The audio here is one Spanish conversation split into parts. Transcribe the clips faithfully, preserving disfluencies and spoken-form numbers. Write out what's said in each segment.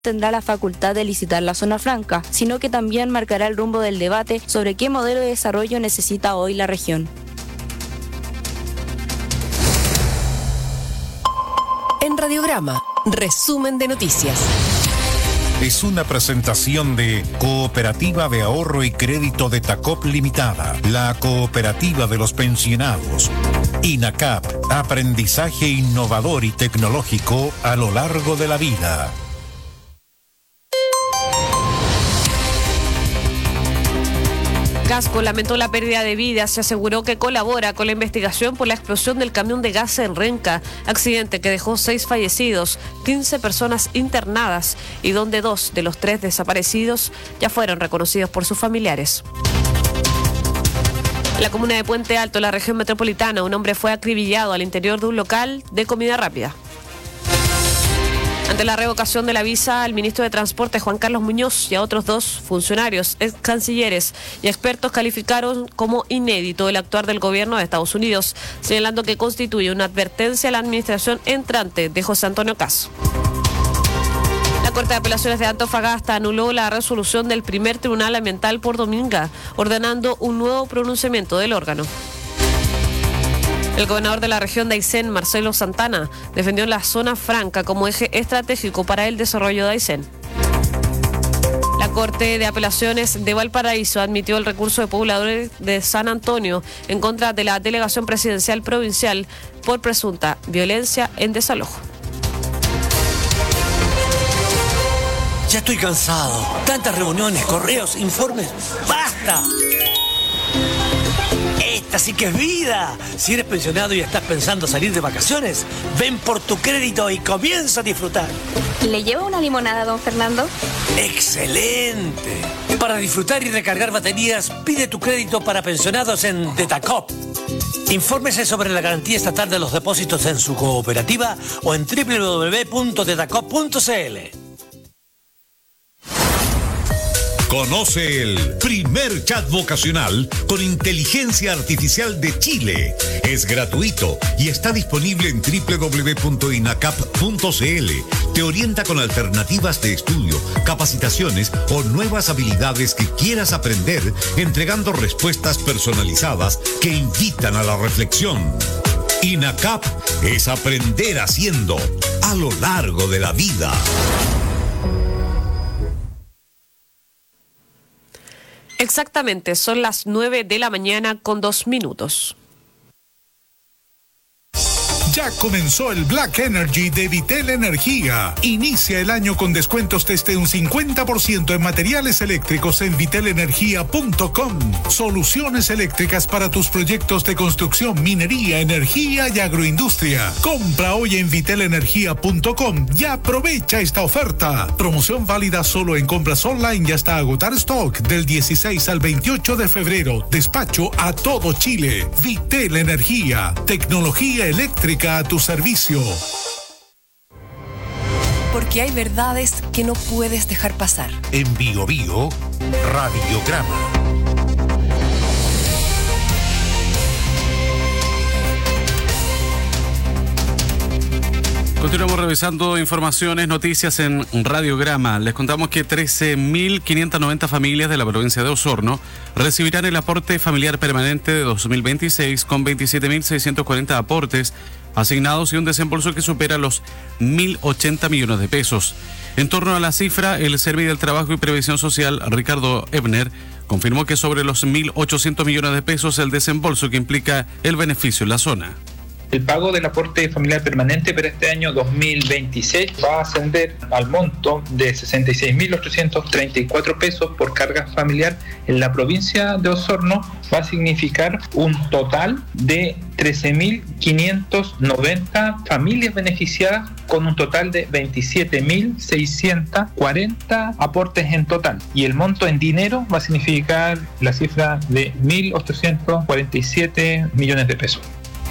tendrá la facultad de licitar la zona franca, sino que también marcará el rumbo del debate sobre qué modelo de desarrollo necesita hoy la región. En Radiograma, resumen de noticias. Es una presentación de Cooperativa de Ahorro y Crédito de Tacop Limitada, la cooperativa de los pensionados. INACAP, aprendizaje innovador y tecnológico a lo largo de la vida. Gasco lamentó la pérdida de vidas y aseguró que colabora con la investigación por la explosión del camión de gas en Renca, accidente que dejó seis fallecidos, quince personas internadas y donde dos de los tres desaparecidos ya fueron reconocidos por sus familiares. En la comuna de Puente Alto, en la región metropolitana, un hombre fue acribillado al interior de un local de comida rápida. Ante la revocación de la visa al ministro de Transporte Juan Carlos Muñoz y a otros dos funcionarios, ex cancilleres y expertos calificaron como inédito el actuar del gobierno de Estados Unidos, señalando que constituye una advertencia a la administración entrante de José Antonio Caz. La Corte de Apelaciones de Antofagasta anuló la resolución del primer Tribunal Ambiental por Dominga, ordenando un nuevo pronunciamiento del órgano. El gobernador de la región de Aysén, Marcelo Santana, defendió la zona franca como eje estratégico para el desarrollo de Aysén. La Corte de Apelaciones de Valparaíso admitió el recurso de pobladores de San Antonio en contra de la delegación presidencial provincial por presunta violencia en desalojo. Ya estoy cansado. Tantas reuniones, correos, informes. ¡Basta! Esta sí que es vida. Si eres pensionado y estás pensando salir de vacaciones, ven por tu crédito y comienza a disfrutar. ¿Le llevo una limonada, don Fernando? ¡Excelente! Para disfrutar y recargar baterías, pide tu crédito para pensionados en Detacop. Infórmese sobre la garantía estatal de los depósitos en su cooperativa o en doble u doble u doble u punto detacop punto c l. Conoce el primer chat vocacional con inteligencia artificial de Chile. Es gratuito y está disponible en doble u doble u doble u punto inacap punto c l. Te orienta con alternativas de estudio, capacitaciones o nuevas habilidades que quieras aprender, entregando respuestas personalizadas que invitan a la reflexión. INACAP es aprender haciendo a lo largo de la vida. Exactamente, son las nueve de la mañana con dos minutos. Ya comenzó el Black Energy de Vitel Energía. Inicia el año con descuentos desde un cincuenta por ciento en materiales eléctricos en vitel energía punto com. Soluciones eléctricas para tus proyectos de construcción, minería, energía y agroindustria. Compra hoy en vitel energía punto com y aprovecha esta oferta. Promoción válida solo en compras online y hasta agotar stock del dieciséis al veintiocho de febrero. Despacho a todo Chile. Vitel Energía. Tecnología eléctrica a tu servicio. Porque hay verdades que no puedes dejar pasar. En Bio Bio, Radiograma. Continuamos revisando informaciones, noticias en Radiograma. Les contamos que trece mil quinientas noventa familias de la provincia de Osorno recibirán el aporte familiar permanente de dos mil veintiséis con veintisiete mil seiscientos cuarenta aportes asignados y un desembolso que supera los mil ochenta millones de pesos. En torno a la cifra, el Servi del Trabajo y Previsión Social, Ricardo Ebner, confirmó que sobre los mil ochocientos millones de pesos el desembolso que implica el beneficio en la zona. El pago del aporte familiar permanente para este año dos mil veintiséis va a ascender al monto de sesenta y seis mil ochocientos treinta y cuatro pesos por carga familiar en la provincia de Osorno. Va a significar un total de trece mil quinientas noventa familias beneficiadas con un total de veintisiete mil seiscientos cuarenta aportes en total. Y el monto en dinero va a significar la cifra de mil ochocientos cuarenta y siete millones de pesos.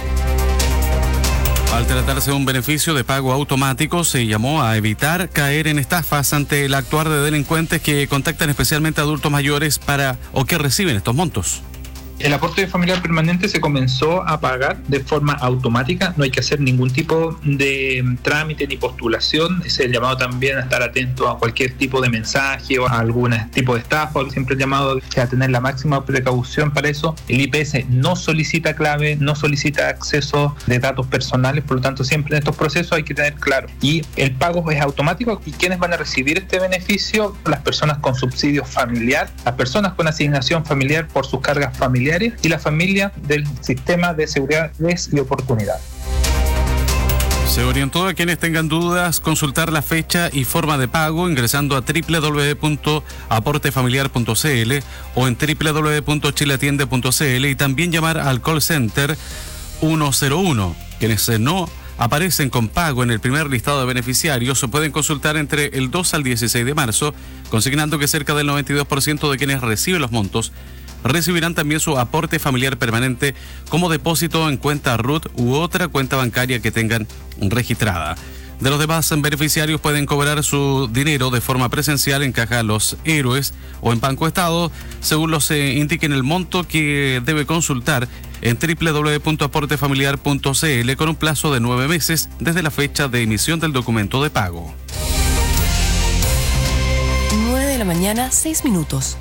Al tratarse de un beneficio de pago automático, se llamó a evitar caer en estafas ante el actuar de delincuentes que contactan especialmente a adultos mayores para o que reciben estos montos. El aporte familiar permanente se comenzó a pagar de forma automática, no hay que hacer ningún tipo de trámite ni postulación. Es el llamado también a estar atento a cualquier tipo de mensaje o a algún tipo de estafa. Siempre el llamado a tener la máxima precaución para eso. El I P S no solicita clave, no solicita acceso de datos personales, por lo tanto siempre en estos procesos hay que tener claro. Y el pago es automático. ¿Y quiénes van a recibir este beneficio? Las personas con subsidio familiar, las personas con asignación familiar por sus cargas familiares y la familia del sistema de seguridad y oportunidad. Se orientó a quienes tengan dudas consultar la fecha y forma de pago ingresando a doble u doble u doble u punto aporte familiar punto c l o en doble u doble u doble u punto chile atiende punto c l y también llamar al call center uno cero uno. Quienes no aparecen con pago en el primer listado de beneficiarios se pueden consultar entre el dos al dieciséis de marzo, consignando que cerca del noventa y dos por ciento de quienes reciben los montos recibirán también su aporte familiar permanente como depósito en cuenta R U T u otra cuenta bancaria que tengan registrada. De los demás beneficiarios pueden cobrar su dinero de forma presencial en Caja Los Héroes o en Banco Estado, según los eh, indiquen el monto que debe consultar en doble u doble u doble u punto aporte familiar punto c l con un plazo de nueve meses desde la fecha de emisión del documento de pago. nueve de la mañana, seis minutos.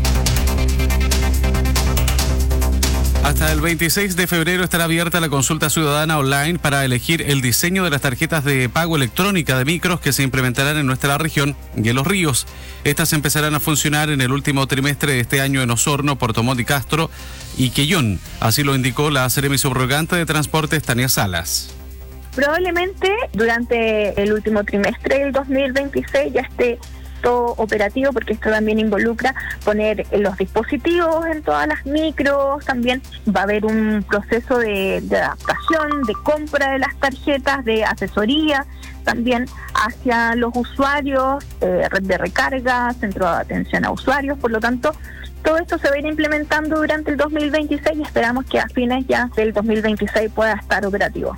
Hasta el veintiséis de febrero estará abierta la consulta ciudadana online para elegir el diseño de las tarjetas de pago electrónica de micros que se implementarán en nuestra región y en Los Ríos. Estas empezarán a funcionar en el último trimestre de este año en Osorno, Puerto Montt y Castro y Quellón. Así lo indicó la seremi subrogante de Transportes, Tania Salas. Probablemente durante el último trimestre del dos mil veintiséis ya esté todo operativo, porque esto también involucra poner los dispositivos en todas las micros. También va a haber un proceso de, de adaptación, de compra de las tarjetas, de asesoría también hacia los usuarios, eh, red de recarga, centro de atención a usuarios. Por lo tanto, todo esto se va a ir implementando durante el dos mil veintiséis y esperamos que a fines ya del dos mil veintiséis pueda estar operativo.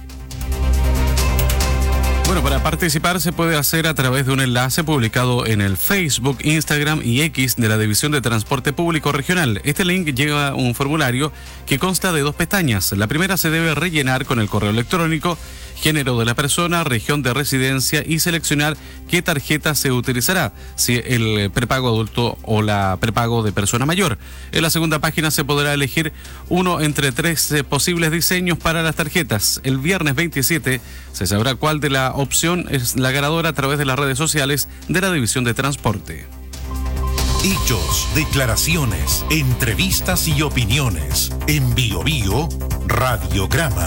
Bueno, para participar se puede hacer a través de un enlace publicado en el Facebook, Instagram y X de la División de Transporte Público Regional. Este link lleva a un formulario que consta de dos pestañas. La primera se debe rellenar con el correo electrónico, género de la persona, región de residencia y seleccionar qué tarjeta se utilizará, si el prepago adulto o la prepago de persona mayor. En la segunda página se podrá elegir uno entre tres eh, posibles diseños para las tarjetas. El viernes veintisiete se sabrá cuál de la opción es la ganadora a través de las redes sociales de la División de Transporte. Hechos, declaraciones, entrevistas y opiniones. En Bio Bio, Radiograma.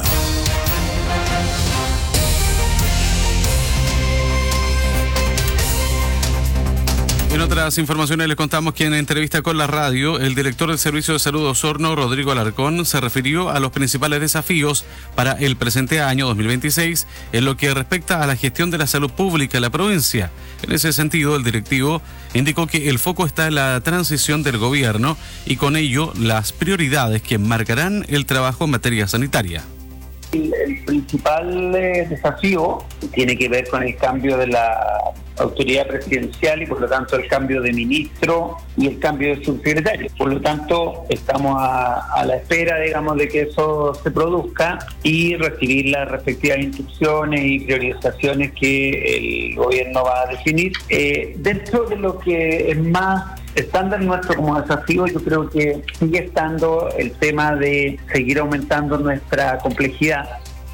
En otras informaciones les contamos que en entrevista con la radio, el director del Servicio de Salud de Osorno, Rodrigo Alarcón, se refirió a los principales desafíos para el presente año dos mil veintiséis en lo que respecta a la gestión de la salud pública en la provincia. En ese sentido, el directivo indicó que el foco está en la transición del gobierno y con ello las prioridades que marcarán el trabajo en materia sanitaria. El, el principal eh, desafío tiene que ver con el cambio de la autoridad presidencial y por lo tanto el cambio de ministro y el cambio de subsecretario. Por lo tanto estamos a, a la espera, digamos, de que eso se produzca y recibir las respectivas instrucciones y priorizaciones que el gobierno va a definir. Eh, dentro de lo que es más estándar nuestro como desafío, yo creo que sigue estando el tema de seguir aumentando nuestra complejidad.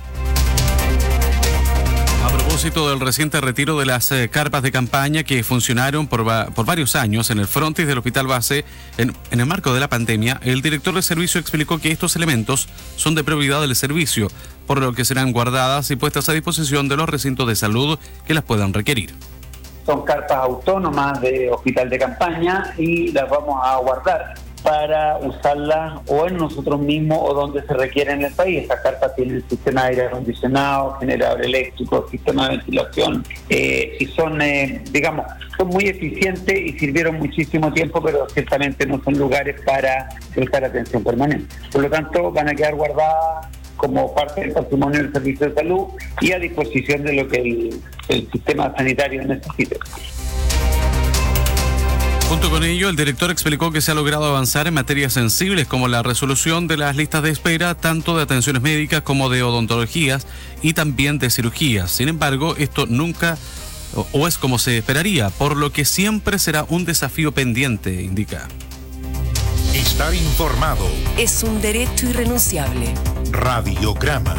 A propósito del reciente retiro de las eh, carpas de campaña que funcionaron por, va, por varios años en el frontis del Hospital Base en, en el marco de la pandemia, el director del servicio explicó que estos elementos son de prioridad del servicio, por lo que serán guardadas y puestas a disposición de los recintos de salud que las puedan requerir. Son carpas autónomas de hospital de campaña y las vamos a guardar para usarlas o en nosotros mismos o donde se requiere en el país. Estas carpas tienen sistema de aire acondicionado, generador eléctrico, sistema de ventilación eh, y son, eh, digamos, son muy eficientes y sirvieron muchísimo tiempo, pero ciertamente no son lugares para prestar atención permanente. Por lo tanto, van a quedar guardadas como parte del patrimonio del Servicio de Salud y a disposición de lo que el, el sistema sanitario necesite. Junto con ello, el director explicó que se ha logrado avanzar en materias sensibles como la resolución de las listas de espera, tanto de atenciones médicas como de odontologías y también de cirugías. Sin embargo, esto nunca o, o es como se esperaría, por lo que siempre será un desafío pendiente, indica. Estar informado es un derecho irrenunciable. Radiograma.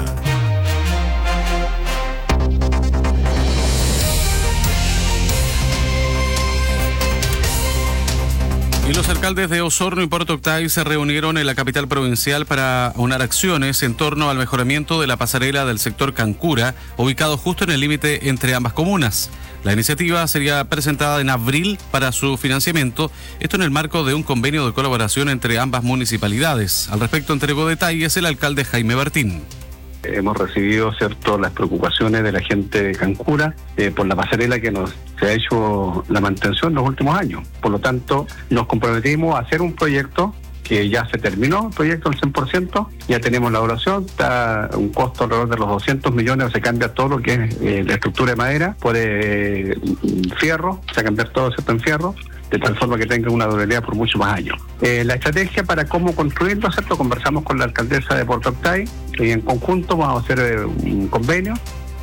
Y los alcaldes de Osorno y Puerto Octay se reunieron en la capital provincial para aunar acciones en torno al mejoramiento de la pasarela del sector Cancura, ubicado justo en el límite entre ambas comunas. La iniciativa sería presentada en abril para su financiamiento, esto en el marco de un convenio de colaboración entre ambas municipalidades. Al respecto entregó detalles el alcalde Jaime Bertín. Hemos recibido, cierto, las preocupaciones de la gente de Cancura eh, por la pasarela que nos se ha hecho la mantención en los últimos años. Por lo tanto, nos comprometimos a hacer un proyecto que ya se terminó, el proyecto al cien por ciento, ya tenemos la evaluación, está un costo alrededor de los doscientos millones, se cambia todo lo que es eh, la estructura de madera por eh, fierro, se va a cambiar todo ¿cierto? En fierro, de tal forma que tenga una durabilidad por muchos más años. Eh, la estrategia para cómo construirlo, ¿cierto? Conversamos con la alcaldesa de Puerto Octay y en conjunto vamos a hacer eh, un convenio.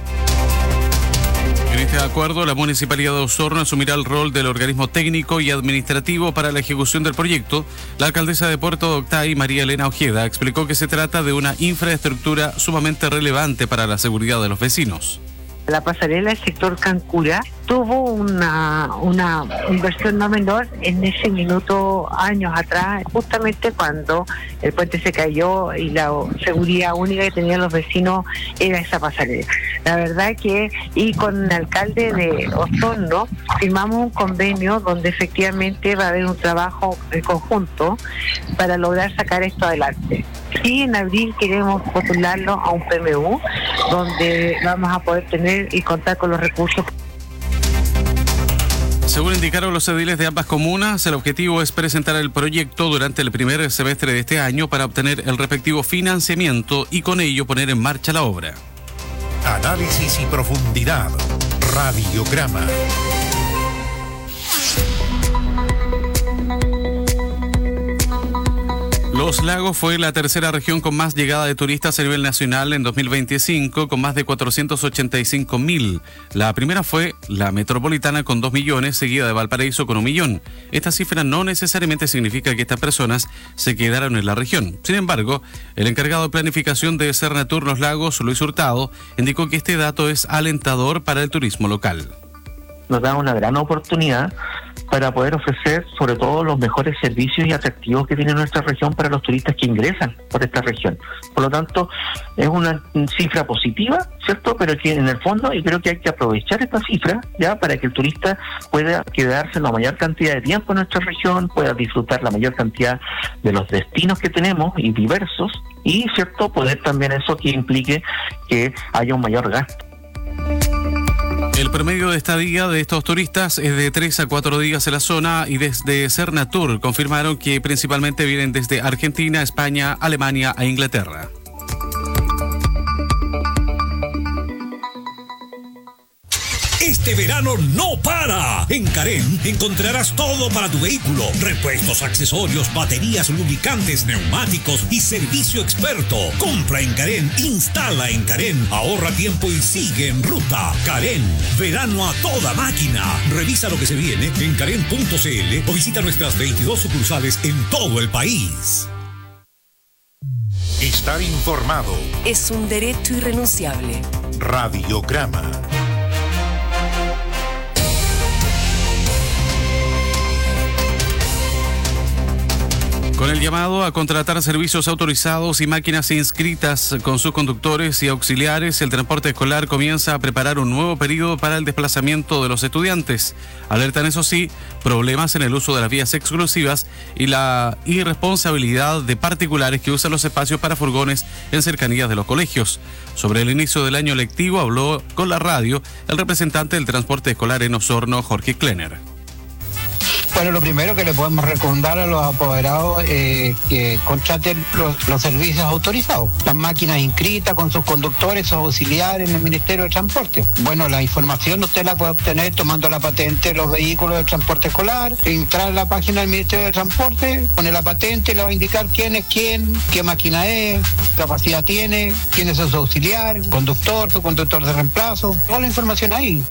En este acuerdo, la Municipalidad de Osorno asumirá el rol del organismo técnico y administrativo para la ejecución del proyecto. La alcaldesa de Puerto Octay, María Elena Ojeda, explicó que se trata de una infraestructura sumamente relevante para la seguridad de los vecinos. La pasarela del sector Cancura tuvo una, una inversión no menor en ese minuto años atrás, justamente cuando el puente se cayó y la seguridad única que tenían los vecinos era esa pasarela. La verdad que, y con el alcalde de Osorno, firmamos un convenio donde efectivamente va a haber un trabajo en conjunto para lograr sacar esto adelante. Y en abril queremos postularlo a un P M U, donde vamos a poder tener y contar con los recursos. Según indicaron los ediles de ambas comunas, el objetivo es presentar el proyecto durante el primer semestre de este año para obtener el respectivo financiamiento y con ello poner en marcha la obra. Análisis y profundidad. Radiograma. Los Lagos fue la tercera región con más llegada de turistas a nivel nacional en dos mil veinticinco, con más de cuatrocientos ochenta y cinco mil. La primera fue la metropolitana con dos millones, seguida de Valparaíso con un millón. Esta cifra no necesariamente significa que estas personas se quedaron en la región. Sin embargo, el encargado de planificación de Sernatur Los Lagos, Luis Hurtado, indicó que este dato es alentador para el turismo local. Nos da una gran oportunidad para poder ofrecer sobre todo los mejores servicios y atractivos que tiene nuestra región para los turistas que ingresan por esta región. Por lo tanto, es una cifra positiva, ¿cierto? Pero que en el fondo, y creo que hay que aprovechar esta cifra ya para que el turista pueda quedarse la mayor cantidad de tiempo en nuestra región, pueda disfrutar la mayor cantidad de los destinos que tenemos y diversos, y, ¿cierto?, poder también eso que implique que haya un mayor gasto. El promedio de estadía de estos turistas es de tres a cuatro días en la zona y desde Sernatur confirmaron que principalmente vienen desde Argentina, España, Alemania e Inglaterra. Este verano no para. En Carén encontrarás todo para tu vehículo. Repuestos, accesorios, baterías, lubricantes, neumáticos y servicio experto. Compra en Carén, instala en Carén, ahorra tiempo y sigue en ruta. Carén, verano a toda máquina. Revisa lo que se viene en carén punto c l o visita nuestras veintidós sucursales en todo el país. Estar informado es un derecho irrenunciable. Radiograma. Con el llamado a contratar servicios autorizados y máquinas inscritas con sus conductores y auxiliares, el transporte escolar comienza a preparar un nuevo periodo para el desplazamiento de los estudiantes. Alertan, eso sí, problemas en el uso de las vías exclusivas y la irresponsabilidad de particulares que usan los espacios para furgones en cercanías de los colegios. Sobre el inicio del año lectivo habló con la radio el representante del transporte escolar en Osorno, Jorge Klenner. Bueno, lo primero que le podemos recomendar a los apoderados eh, que contraten los, los servicios autorizados, las máquinas inscritas con sus conductores, sus auxiliares en el Ministerio de Transporte. Bueno, la información usted la puede obtener tomando la patente de los vehículos de transporte escolar, entrar a la página del Ministerio de Transporte, pone la patente y le va a indicar quién es quién, qué máquina es, capacidad tiene, quién es su auxiliar, conductor, su conductor de reemplazo, toda la información ahí.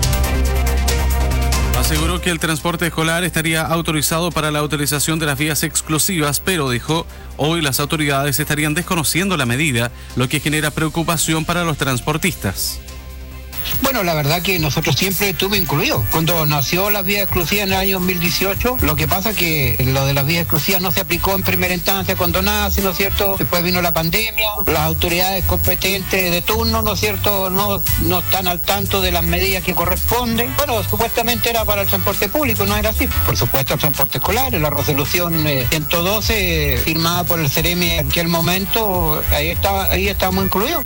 Aseguró que el transporte escolar estaría autorizado para la utilización de las vías exclusivas, pero dijo, hoy las autoridades estarían desconociendo la medida, lo que genera preocupación para los transportistas. Bueno, la verdad que nosotros siempre estuve incluidos. Cuando nació las vías exclusivas en el año dos mil dieciocho, lo que pasa es que lo de las vías exclusivas no se aplicó en primera instancia cuando nace, ¿no es cierto? Después vino la pandemia, las autoridades competentes de turno, ¿no es cierto?, no, no están al tanto de las medidas que corresponden. Bueno, supuestamente era para el transporte público, no era así. Por supuesto, el transporte escolar, la resolución eh, ciento doce, eh, firmada por el Ceremi en aquel momento, ahí, estaba, ahí estábamos incluidos.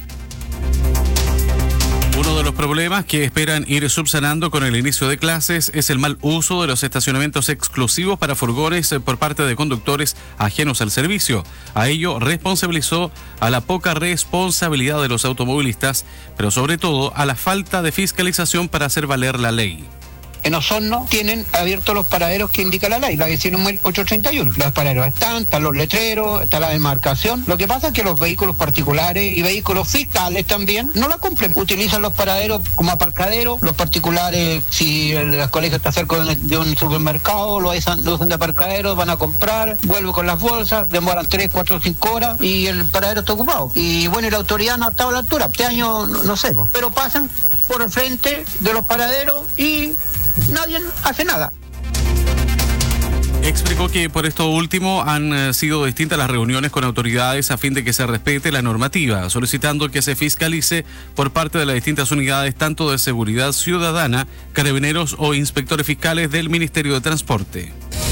Uno de los problemas que esperan ir subsanando con el inicio de clases es el mal uso de los estacionamientos exclusivos para furgones por parte de conductores ajenos al servicio. A ello responsabilizó a la poca responsabilidad de los automovilistas, pero sobre todo a la falta de fiscalización para hacer valer la ley. En Osorno tienen abiertos los paraderos que indica la ley, la diecinueve mil ochocientos treinta y uno. Los paraderos están, están los letreros, está la demarcación. Lo que pasa es que los vehículos particulares y vehículos fiscales también no la cumplen. Utilizan los paraderos como aparcadero. Los particulares, si el colegio está cerca de un supermercado, lo usan, lo usan de aparcadero, van a comprar, vuelven con las bolsas, demoran tres, cuatro, cinco horas y el paradero está ocupado. Y bueno, y la autoridad no ha estado a la altura. Este año no sé, pero pasan por el frente de los paraderos y nadie hace nada. Explicó que por esto último han eh, sido distintas las reuniones con autoridades a fin de que se respete la normativa, solicitando que se fiscalice por parte de las distintas unidades, tanto de seguridad ciudadana, carabineros o inspectores fiscales del Ministerio de Transporte.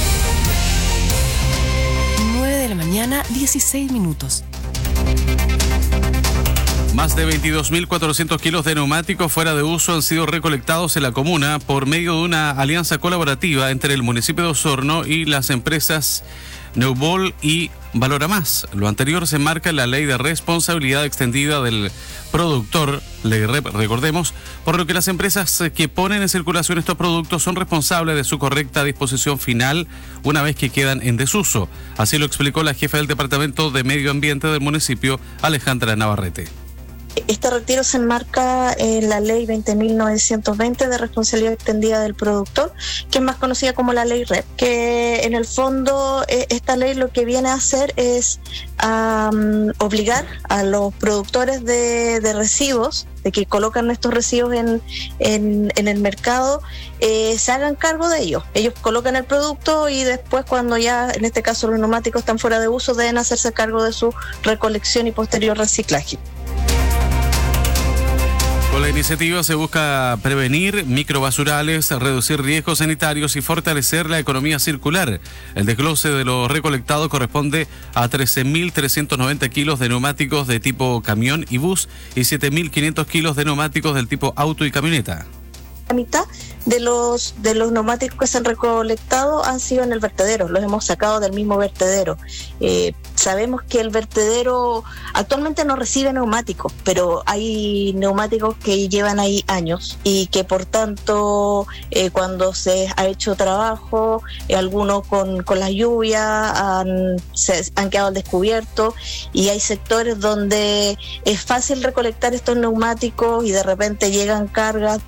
nueve de la mañana, dieciséis minutos. Más de veintidós mil cuatrocientos kilos de neumáticos fuera de uso han sido recolectados en la comuna por medio de una alianza colaborativa entre el municipio de Osorno y las empresas Neubol y Valora Más. Lo anterior se enmarca en la ley de responsabilidad extendida del productor, ley R E P, recordemos, por lo que las empresas que ponen en circulación estos productos son responsables de su correcta disposición final una vez que quedan en desuso. Así lo explicó la jefa del Departamento de Medio Ambiente del municipio, Alejandra Navarrete. Este retiro se enmarca en la ley veinte mil novecientos veinte de responsabilidad extendida del productor, que es más conocida como la ley R E P, que en el fondo esta ley lo que viene a hacer es um, obligar a los productores de, de residuos, de que colocan estos residuos en, en, en el mercado, eh, se hagan cargo de ellos. Ellos colocan el producto y después, cuando ya, en este caso, los neumáticos están fuera de uso, deben hacerse cargo de su recolección y posterior reciclaje. Con la iniciativa se busca prevenir microbasurales, reducir riesgos sanitarios y fortalecer la economía circular. El desglose de lo recolectado corresponde a trece mil trescientos noventa kilos de neumáticos de tipo camión y bus y siete mil quinientos kilos de neumáticos del tipo auto y camioneta. La mitad de los de los neumáticos que se han recolectado han sido en el vertedero, los hemos sacado del mismo vertedero. Eh, sabemos que el vertedero actualmente no recibe neumáticos, pero hay neumáticos que llevan ahí años y que por tanto eh, cuando se ha hecho trabajo, eh, algunos con, con la lluvia han, se, han quedado al descubierto, y hay sectores donde es fácil recolectar estos neumáticos y de repente llegan cargas.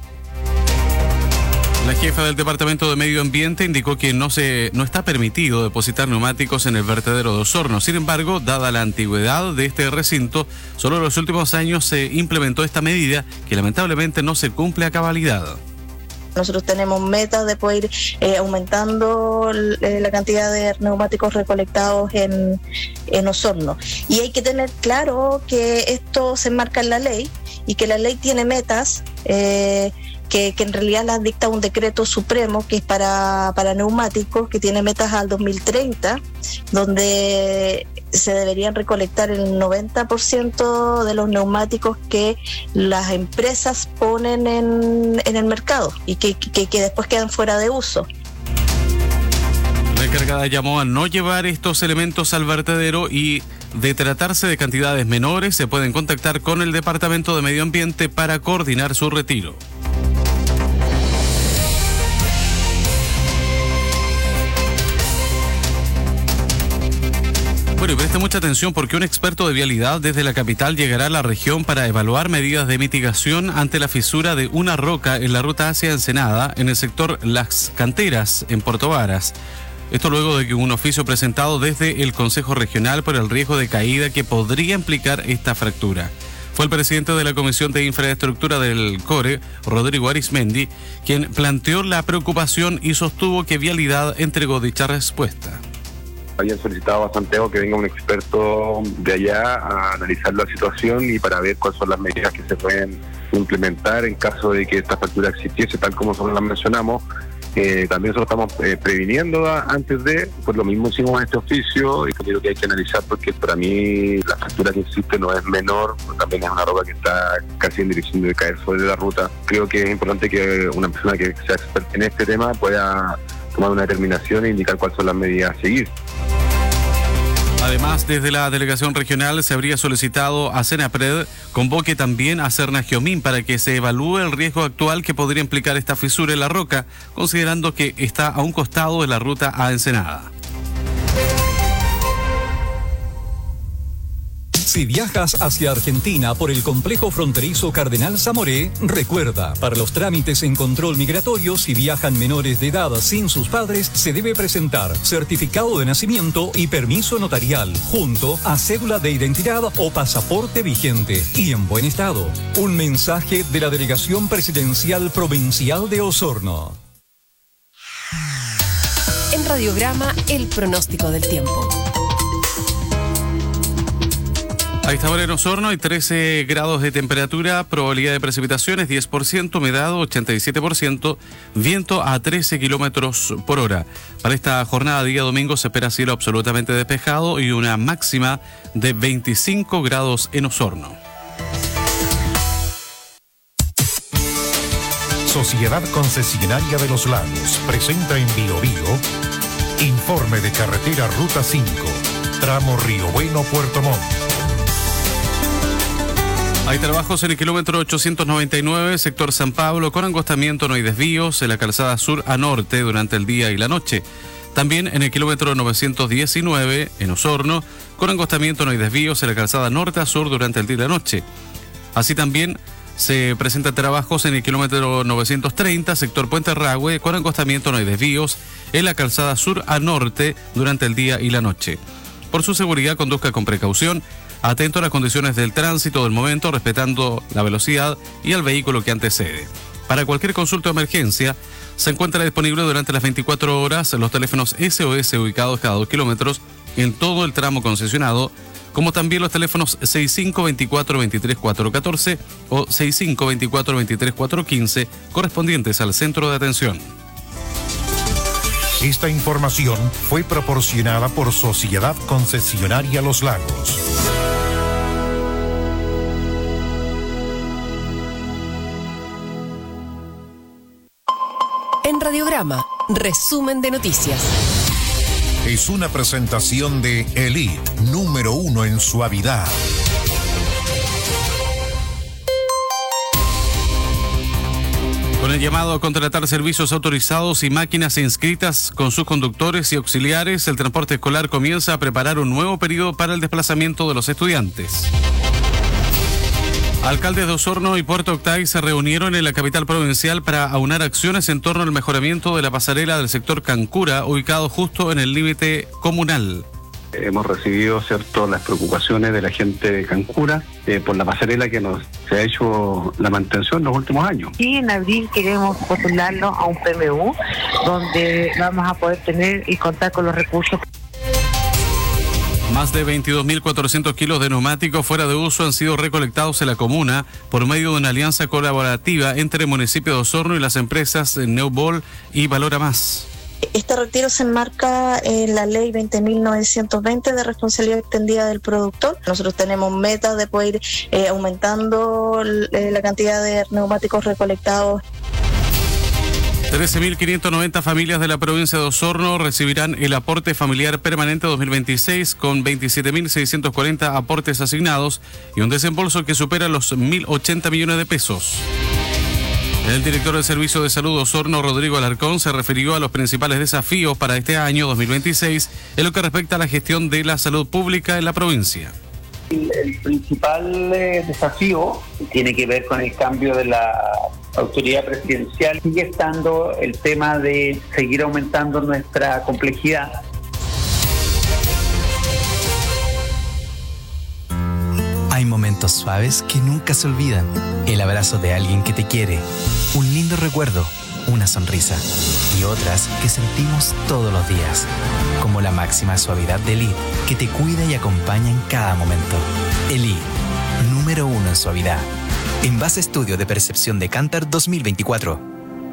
La jefa del Departamento de Medio Ambiente indicó que no se no está permitido depositar neumáticos en el vertedero de Osorno. Sin embargo, dada la antigüedad de este recinto, solo en los últimos años se implementó esta medida que lamentablemente no se cumple a cabalidad. Nosotros tenemos metas de poder ir eh, aumentando eh, la cantidad de neumáticos recolectados en, en Osorno. Y hay que tener claro que esto se enmarca en la ley y que la ley tiene metas eh, Que, que en realidad las dicta un decreto supremo que es para, para neumáticos, que tiene metas al dos mil treinta, donde se deberían recolectar el noventa por ciento de los neumáticos que las empresas ponen en, en el mercado y que, que, que después quedan fuera de uso. encargada llamó a no llevar estos elementos al vertedero y, de tratarse de cantidades menores, se pueden contactar con el Departamento de Medio Ambiente para coordinar su retiro. Bueno, y preste mucha atención porque un experto de vialidad desde la capital llegará a la región para evaluar medidas de mitigación ante la fisura de una roca en la ruta hacia Ensenada, en el sector Las Canteras, en Puerto Varas. Esto luego de que un oficio presentado desde el Consejo Regional por el riesgo de caída que podría implicar esta fractura. Fue el presidente de la Comisión de Infraestructura del CORE, Rodrigo Arismendi, quien planteó la preocupación y sostuvo que Vialidad entregó dicha respuesta. Habían solicitado a Santiago que venga un experto de allá a analizar la situación y para ver cuáles son las medidas que se pueden implementar en caso de que esta fractura existiese, tal como nosotros las mencionamos. Eh, también nosotros estamos eh, previniendo a, antes de, pues lo mismo hicimos en este oficio y creo que hay que analizar porque para mí la fractura que existe no es menor, también es una roca que está casi en dirección de caer sobre la ruta. Creo que es importante que una persona que sea experta en este tema pueda tomar una determinación e indicar cuáles son las medidas a seguir. Además, desde la delegación regional se habría solicitado a Senapred convoque también a Cernagiomín para que se evalúe el riesgo actual que podría implicar esta fisura en la roca, considerando que está a un costado de la ruta a Ensenada. Si viajas hacia Argentina por el complejo fronterizo Cardenal Zamoré, recuerda, para los trámites en control migratorio, si viajan menores de edad sin sus padres, se debe presentar certificado de nacimiento y permiso notarial, junto a cédula de identidad o pasaporte vigente y en buen estado. Un mensaje de la Delegación Presidencial Provincial de Osorno. En Radiograma, el pronóstico del tiempo. A esta hora en Osorno hay trece grados de temperatura, probabilidad de precipitaciones diez por ciento, humedad ochenta y siete por ciento, viento a trece kilómetros por hora. Para esta jornada día domingo se espera cielo absolutamente despejado y una máxima de veinticinco grados en Osorno. Sociedad Concesionaria de los Lagos presenta en Bio Bio informe de carretera Ruta cinco, tramo Río Bueno, Puerto Montt. Hay trabajos en el kilómetro ochocientos noventa y nueve, sector San Pablo, con angostamiento, no hay desvíos, en la calzada sur a norte durante el día y la noche. También en el kilómetro novecientos diecinueve, en Osorno, con angostamiento, no hay desvíos, en la calzada norte a sur durante el día y la noche. Así también se presentan trabajos en el kilómetro novecientos treinta, sector Puente Rahue, con angostamiento, no hay desvíos, en la calzada sur a norte durante el día y la noche. Por su seguridad, conduzca con precaución, atento a las condiciones del tránsito del momento, respetando la velocidad y al vehículo que antecede. Para cualquier consulta o emergencia, se encuentra disponible durante las veinticuatro horas los teléfonos S O S ubicados cada dos kilómetros en todo el tramo concesionado, como también los teléfonos sesenta y cinco veinticuatro veintitrés cuatrocientos catorce o sesenta y cinco veinticuatro veintitrés cuatrocientos quince, correspondientes al centro de atención. Esta información fue proporcionada por Sociedad Concesionaria Los Lagos. En Radiograma, resumen de noticias. Es una presentación de Elite, número uno en suavidad. Con el llamado a contratar servicios autorizados y máquinas inscritas con sus conductores y auxiliares, el transporte escolar comienza a preparar un nuevo periodo para el desplazamiento de los estudiantes. Alcaldes de Osorno y Puerto Octay se reunieron en la capital provincial para aunar acciones en torno al mejoramiento de la pasarela del sector Cancura, ubicado justo en el límite comunal. Hemos recibido, ¿cierto?, las preocupaciones de la gente de Cancura eh, por la pasarela que nos se ha hecho la mantención en los últimos años. Y en abril queremos postularlo a un P M U, donde vamos a poder tener y contar con los recursos. Más de veintidós mil cuatrocientos kilos de neumáticos fuera de uso han sido recolectados en la comuna por medio de una alianza colaborativa entre el municipio de Osorno y las empresas Neubol y Valora Más. Este retiro se enmarca en la ley veinte mil novecientos veinte de responsabilidad extendida del productor. Nosotros tenemos metas de poder ir eh, aumentando eh, la cantidad de neumáticos recolectados. trece mil quinientas noventa familias de la provincia de Osorno recibirán el aporte familiar permanente dos mil veintiséis con veintisiete mil seiscientos cuarenta aportes asignados y un desembolso que supera los mil ochenta millones de pesos. El director del Servicio de Salud de Osorno, Rodrigo Alarcón, se refirió a los principales desafíos para este año dos mil veintiséis en lo que respecta a la gestión de la salud pública en la provincia. El, el principal eh, desafío tiene que ver con el cambio de la autoridad presidencial. Sigue estando el tema de seguir aumentando nuestra complejidad. Hay momentos suaves que nunca se olvidan. El abrazo de alguien que te quiere, un lindo recuerdo, una sonrisa y otras que sentimos todos los días, como la máxima suavidad de Elite, que te cuida y acompaña en cada momento. Elite, número uno en suavidad. En base a estudio de percepción de Kantar dos mil veinticuatro.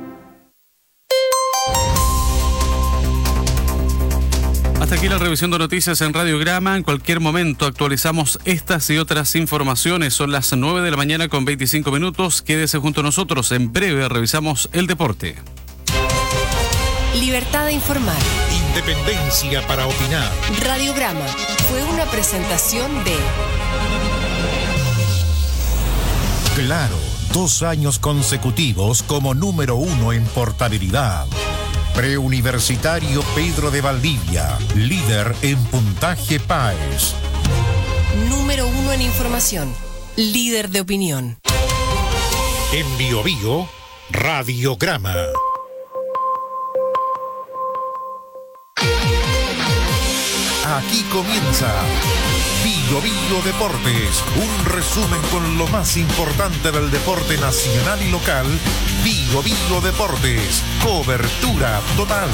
Hasta aquí la revisión de noticias en Radiograma. En cualquier momento actualizamos estas y otras informaciones. Son las nueve de la mañana con veinticinco minutos. Quédese junto a nosotros. En breve revisamos el deporte. Libertad de informar. Independencia para opinar. Radiograma fue una presentación de... Claro, dos años consecutivos como número uno en portabilidad. Preuniversitario Pedro de Valdivia, líder en puntaje PAES. Número uno en información, líder de opinión. En Bio Bio, Radiograma. Aquí comienza Bio Bio Deportes, un resumen con lo más importante del deporte nacional y local. Bio Bio Deportes, cobertura total.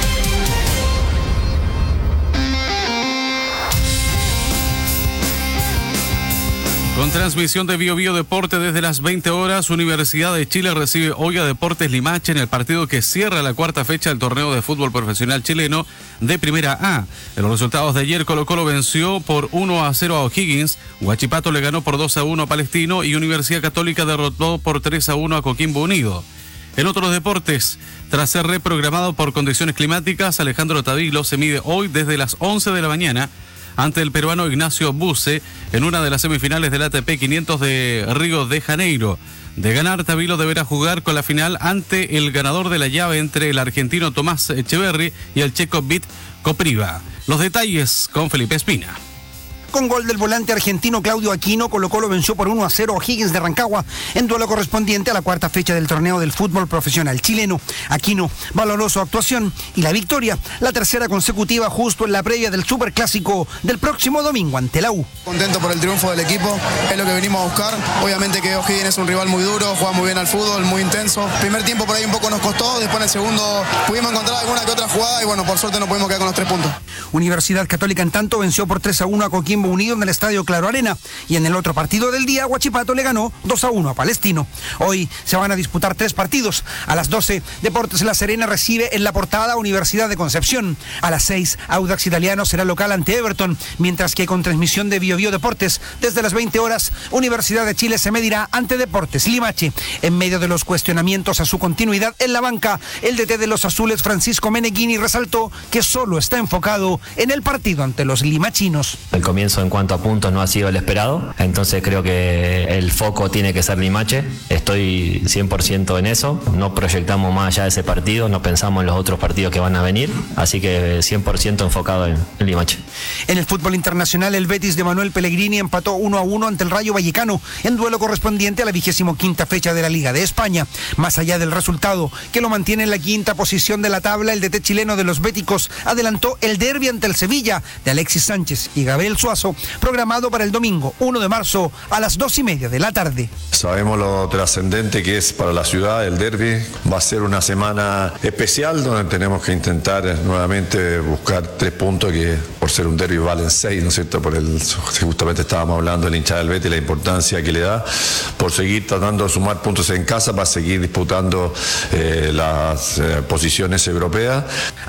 Con transmisión de Bio Bio Deporte desde las veinte horas, Universidad de Chile recibe hoy a Deportes Limache en el partido que cierra la cuarta fecha del torneo de fútbol profesional chileno de Primera A. En los resultados de ayer, Colo Colo venció por uno a cero a O'Higgins, Huachipato le ganó por dos a uno a Palestino y Universidad Católica derrotó por tres a uno a Coquimbo Unido. En otros deportes, tras ser reprogramado por condiciones climáticas, Alejandro Tavilo se mide hoy desde las once de la mañana ante el peruano Ignacio Buse en una de las semifinales del A T P quinientos de Río de Janeiro. De ganar, Tavilo deberá jugar con la final ante el ganador de la llave entre el argentino Tomás Echeverry y el checo Vit Kopriva. Los detalles con Felipe Espina. Con gol del volante argentino Claudio Aquino, Colo Colo venció por uno a cero a O'Higgins de Rancagua en duelo correspondiente a la cuarta fecha del torneo del fútbol profesional chileno. Aquino valoró su actuación y la victoria, la tercera consecutiva justo en la previa del superclásico del próximo domingo ante la U. Contento por el triunfo del equipo, es lo que venimos a buscar. Obviamente que O'Higgins es un rival muy duro, juega muy bien al fútbol, muy intenso. Primer tiempo por ahí un poco nos costó, después en el segundo pudimos encontrar alguna que otra jugada y bueno, por suerte no pudimos quedar con los tres puntos. Universidad Católica en tanto venció por tres a uno a Coquimbo Unido en el Estadio Claro Arena y en el otro partido del día Huachipato le ganó dos a uno a Palestino. Hoy se van a disputar tres partidos. A las doce Deportes La Serena recibe en La Portada Universidad de Concepción. A las seis Audax Italiano será local ante Everton, mientras que con transmisión de Bio Bio Deportes desde las veinte horas Universidad de Chile se medirá ante Deportes Limache. En medio de los cuestionamientos a su continuidad en la banca, el D T de los azules Francisco Meneghini resaltó que solo está enfocado en el partido ante los limachinos. El comienzo en cuanto a puntos no ha sido el esperado, entonces creo que el foco tiene que ser Limache. Estoy cien por ciento en eso, no proyectamos más allá de ese partido, no pensamos en los otros partidos que van a venir, así que cien por ciento enfocado en, en Limache. En el fútbol internacional, el Betis de Manuel Pellegrini empató uno a uno ante el Rayo Vallecano en duelo correspondiente a la vigésimo quinta fecha de la Liga de España. Más allá del resultado, que lo mantiene en la quinta posición de la tabla, el D T chileno de los béticos adelantó el derbi ante el Sevilla de Alexis Sánchez y Gabriel Suazo, programado para el domingo uno de marzo a las dos y media de la tarde. Sabemos lo trascendente que es para la ciudad el derbi. Va a ser una semana especial donde tenemos que intentar nuevamente buscar tres puntos que por ser un derbi valen seis, ¿no es cierto? Por el, justamente estábamos hablando del hinchada del Betis, la importancia que le da por seguir tratando de sumar puntos en casa para seguir disputando eh, las eh, posiciones europeas.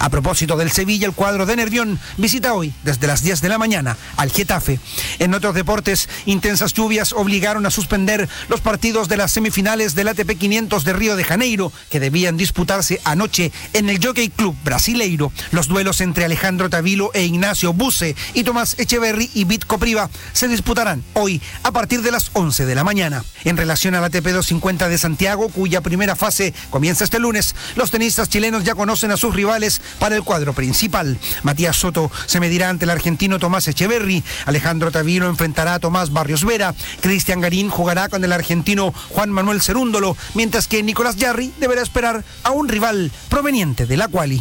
A propósito del Sevilla, el cuadro de Nervión visita hoy, desde las diez de la mañana, al Getafe. En otros deportes, intensas lluvias obligaron a suspender los partidos de las semifinales del A T P quinientos de Río de Janeiro, que debían disputarse anoche en el Jockey Club Brasileiro. Los duelos entre Alejandro Tavilo e Ignacio Buse y Tomás Echeverry y Vitko Priva se disputarán hoy a partir de las once de la mañana. En relación al A T P doscientos cincuenta de Santiago, cuya primera fase comienza este lunes, los tenistas chilenos ya conocen a sus rivales para el cuadro principal. Matías Soto se medirá ante el argentino Tomás Echeverry, Alejandro Tavilo enfrentará a Tomás Barrios Vera, Cristian Garín jugará con el argentino Juan Manuel Cerúndolo, mientras que Nicolás Jarry deberá esperar a un rival proveniente de la quali.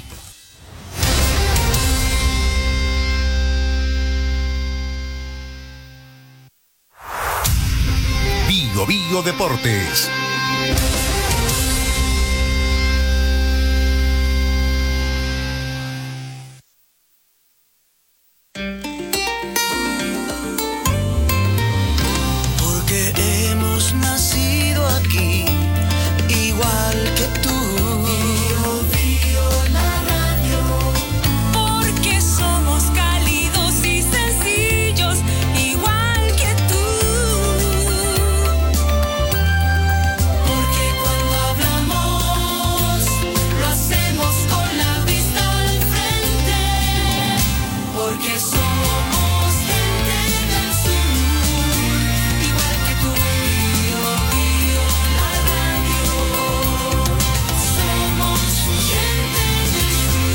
Bio Bio Deportes. Porque hemos nacido aquí, igual que tú. Bio Bio la radio. Porque somos cálidos y sencillos, igual que tú. Porque cuando hablamos, lo hacemos con la vista al frente. Porque somos gente del sur, igual que tú. Bio Bio la radio. Somos gente del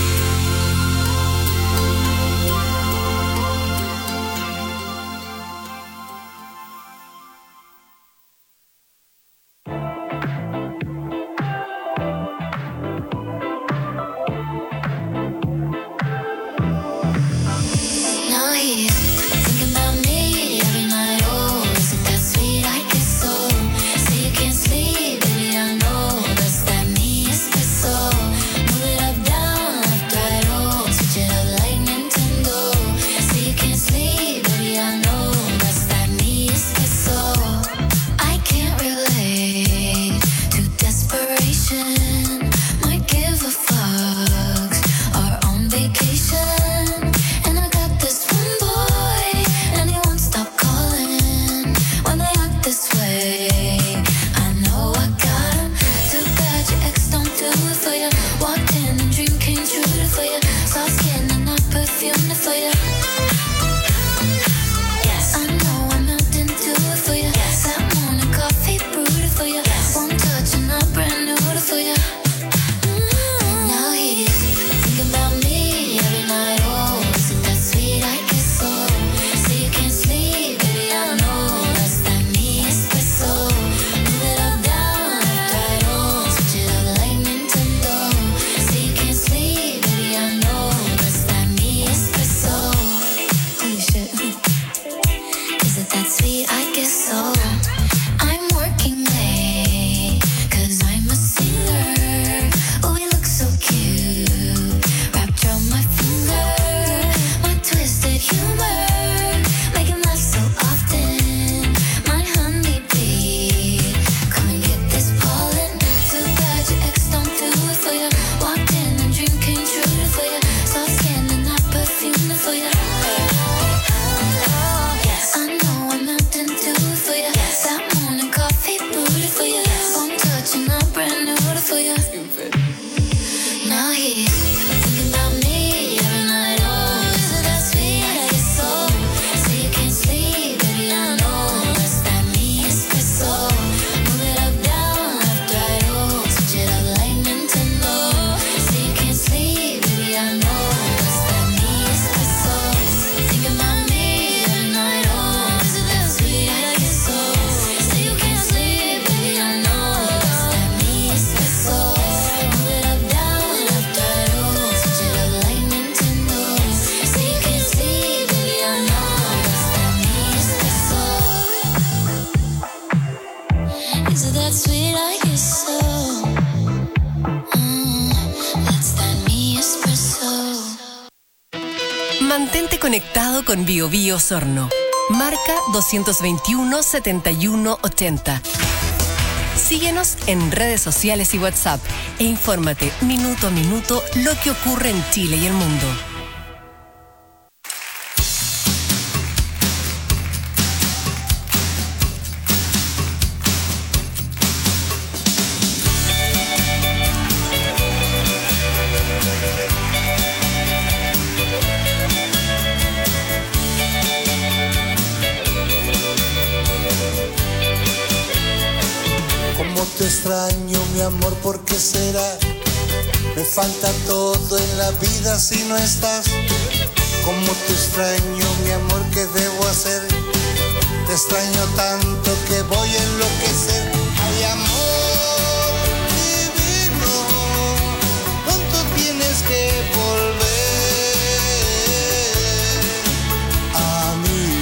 Now he's thinking about me every night. Oh, is it that sweet? I guess so. Say you can't sleep, baby, I know that's that me espresso. Move it up, down, left, right, oh, switch it up like Nintendo. Say you can't sleep, baby, I know that's that me espresso. I can't relate to desperation. Might give a fuck. Are on vacation. And I got this one boy, and he won't stop calling when they act this way. I know I got him. Too bad your ex don't do it for you. Walked in and dream came true for you. Soft skin and I perfumed it for you. Yes, I know I melted into it for you. Yes, that morning coffee brewed it for you. Yes, one touch and I brand new it for you. Now he's thinking about me every night. Oh, is it that sweet? I guess so. Say you can't sleep, baby, I know that's that me espresso. Move it up, down, left, right, oh, switch it up like Nintendo. Say you can't sleep, baby, I know that's that me espresso. Holy shit. Is it that sweet? I guess so. I'm working late, cause I'm a singer. Oh, we look so cute, wrapped around my finger. My twisted humor, make him laugh so often. My honeybee, come and get this pollen. Too bad your ex don't do it for you. Walked in and dream came true for you. Soft skin and I perfumed it for you. Yes, I know I melted into it for you. That morning coffee brewed it for you. One touch and I brand new it for you. Now he's thinking about me every night. Oh, is it that sweet? I guess so. Say you can't sleep, baby, I know that's that me espresso. Move it up, down, left, right, oh, switch it up like Nintendo. Say you can't sleep, baby, I know that's that me espresso. Thinking about me every night. Oh, is it that sweet? I guess so. Say you can't sleep, baby, I know that's that me espresso. Move it up, down, left, right, oh, switch it up like Nintendo. Say you can't sleep, baby, I know that's that me espresso. Is it that sweet? I guess so. Mm, that's that me espresso. Mantente conectado con Bio Bio Osorno. Marca dos dos uno, siete uno ocho cero. Síguenos en redes sociales y WhatsApp e infórmate minuto a minuto lo que ocurre en Chile y el mundo. Te extraño, mi amor, ¿por qué será? Me falta todo en la vida si no estás. ¿Cómo te extraño, mi amor? ¿Qué debo hacer? Te extraño tanto que voy a enloquecer. Ay, amor divino, pronto tienes que volver a mí.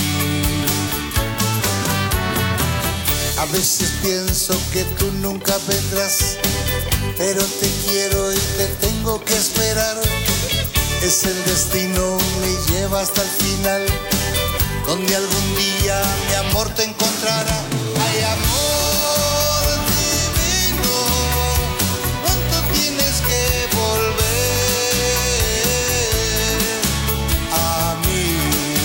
A veces pienso que tú nunca vendrás, pero te quiero y te tengo que esperar. Es el destino, me lleva hasta el final, donde algún día mi amor te encontrará. Ay, amor divino, pronto tienes que volver a mí.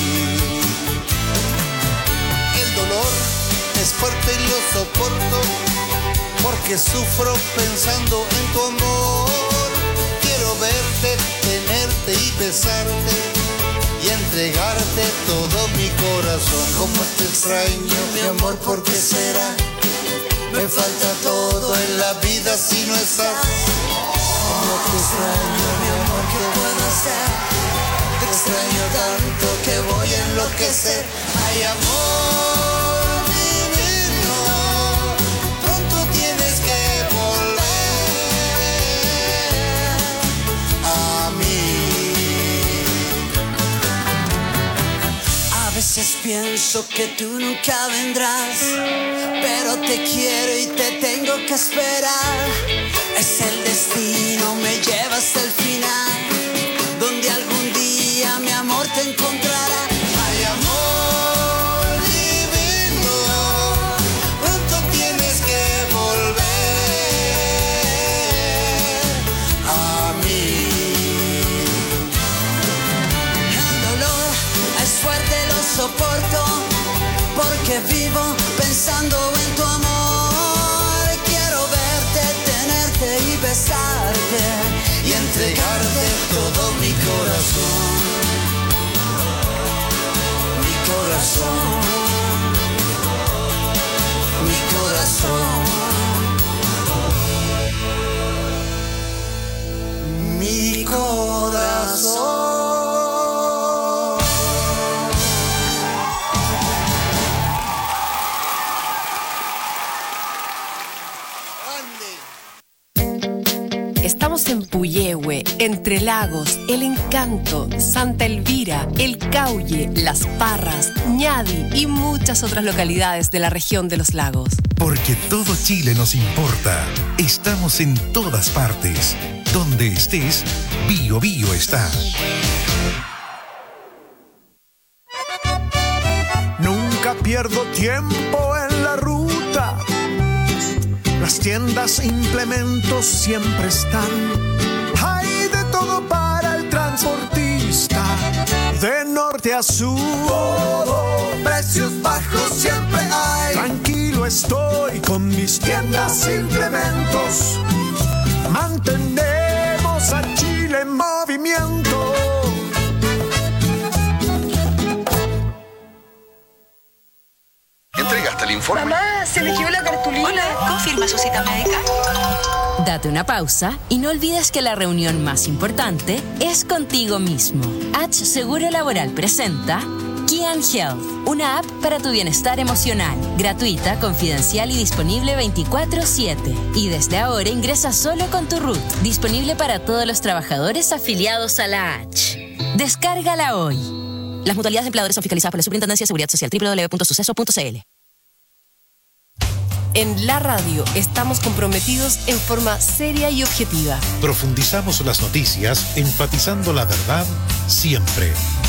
El dolor es fuerte y lo soporto, porque sufro pensando en tu amor. Quiero verte, tenerte y besarte y entregarte todo mi corazón. Como te extraño, mi amor, ¿por qué será? Me falta todo en la vida si no estás. Como te extraño, mi amor, ¿qué puedo hacer? Te extraño tanto que voy a enloquecer. Ay, amor divino, pronto tienes que volver a mí. A veces pienso que tú nunca vendrás, pero te quiero y te tengo que esperar. Es el destino, me lleva hasta el final, donde algún día mi amor te encontrará. Ay, amor divino, pronto tienes que volver a mí. El dolor es fuerte, lo soporto, porque vivo pensando en tu amor. Quiero verte, tenerte y besarte y entregarte todo mi corazón. Mi corazón, mi corazón, mi corazón. Estamos en Puyehue, Entre Lagos, El Encanto, Santa Elvira, El Cauye, Las Parras, Ñadi y muchas otras localidades de la región de los lagos. Porque todo Chile nos importa. Estamos en todas partes. Donde estés, Bio Bio está. Nunca pierdo tiempo en la ruta. Las tiendas e implementos siempre están. Hay de todo para el transportista, de norte a sur. Todo, precios bajos siempre hay. Tranquilo estoy con mis tiendas e implementos. Mantenemos a Chile en movimiento. ¿Entregaste el informe? Mamá, se le quedó la cartulina. Hola, ¿confirma su cita médica? Date una pausa y no olvides que la reunión más importante es contigo mismo. H Seguro Laboral presenta Key and Health, una app para tu bienestar emocional, gratuita, confidencial y disponible veinticuatro siete. Y desde ahora ingresa solo con tu R U T, disponible para todos los trabajadores afiliados a la H. Descárgala hoy. Las mutualidades de empleadores son fiscalizadas por la Superintendencia de Seguridad Social, doble u doble u doble u punto suceso punto c l. En la radio estamos comprometidos en forma seria y objetiva. Profundizamos las noticias, enfatizando la verdad siempre.